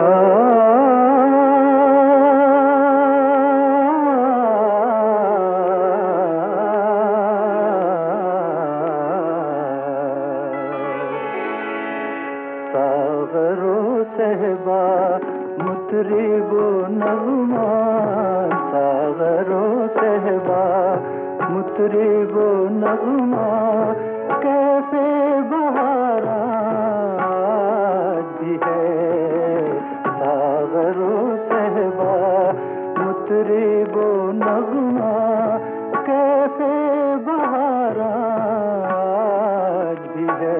सागरो सहबा मुतरिबो नगमा, सागरो सहबा मुतरिबो नगमा, कैसे बहारा भी है। सागरो सहबा मुतरिबो नगमा, कैसे बहारा भी है।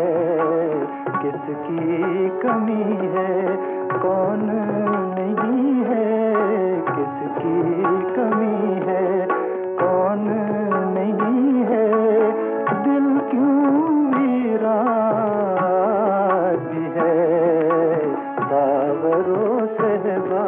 किसकी कमी है कौन नहीं है, किसकी कमी है कौन नहीं है। दिल क्यों वीरान भी है। सागरो सहबा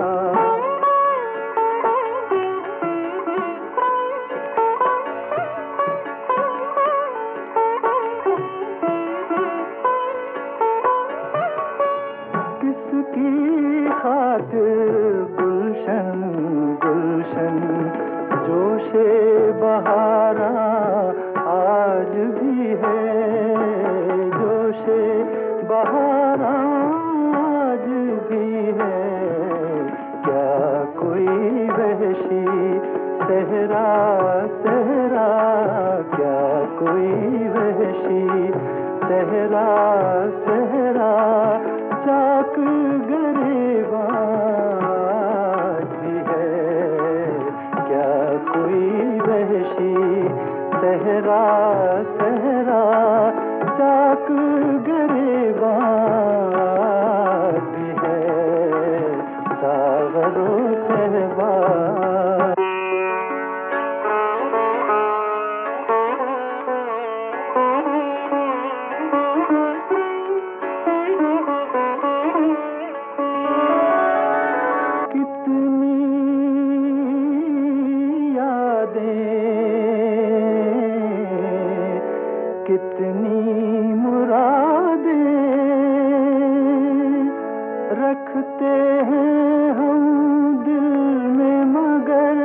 किसकी खातिर गुलशन गुलशन जोशे बहारा आज भी है। जोशे बहारा आज भी है। क्या कोई वहशी सहरा सहरा, क्या कोई वहशी सहरा सहरा, चाक गरेबान भी है। क्या कोई वहशी सहरा सहरा, चाक गरेबान भी है। सागरो सहबा कितनी मुरादें रखते हैं हम दिल में, मगर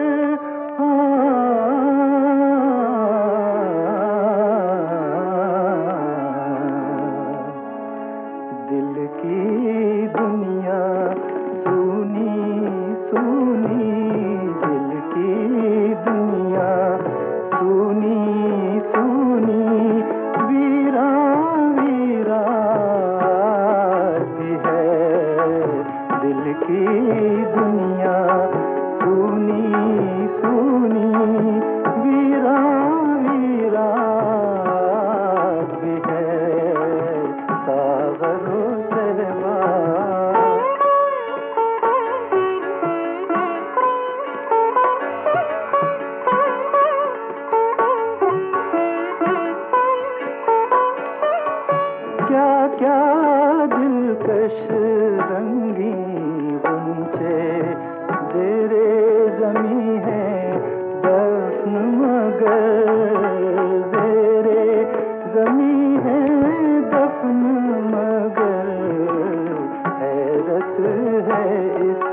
दिल की दुनिया सुनी सुनी, दिल की दुनिया सुनी सुनी, वीरा वीरा भी है। दिल की दुनिया सुनी सुनी, वीरा वीरा भी है। सागरो सहबा क्या क्या दिलकश रंगी गुंचे जेरे ज़मीं है दफन, मगर जेरे ज़मीं है दफन, मगर हैरत है इस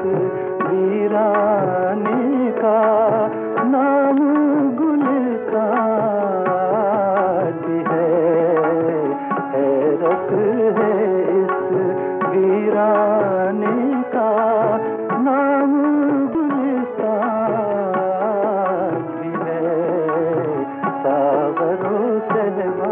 वीराने का नाम गुलिस्तान भी है। हैरत है इस वीराने का नाम गुलिस्तान भी है। सागरो सहबा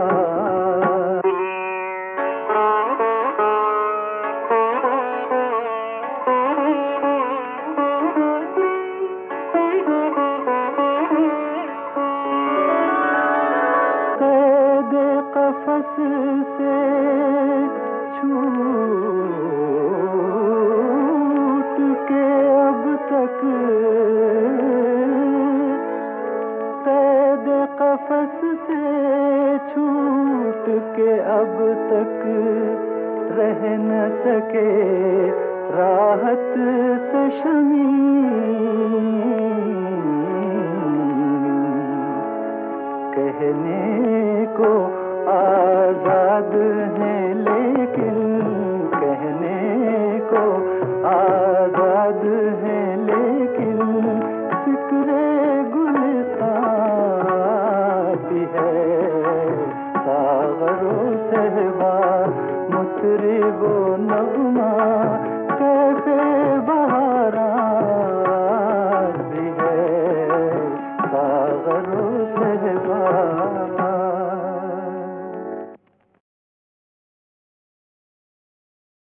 कफस से छूट के अब तक, कैद कफस से छूट के अब तक रह न सके राहत से शमी। कहने को आजाद है लेकिन कहने को उतरी वो नगमा, कैसे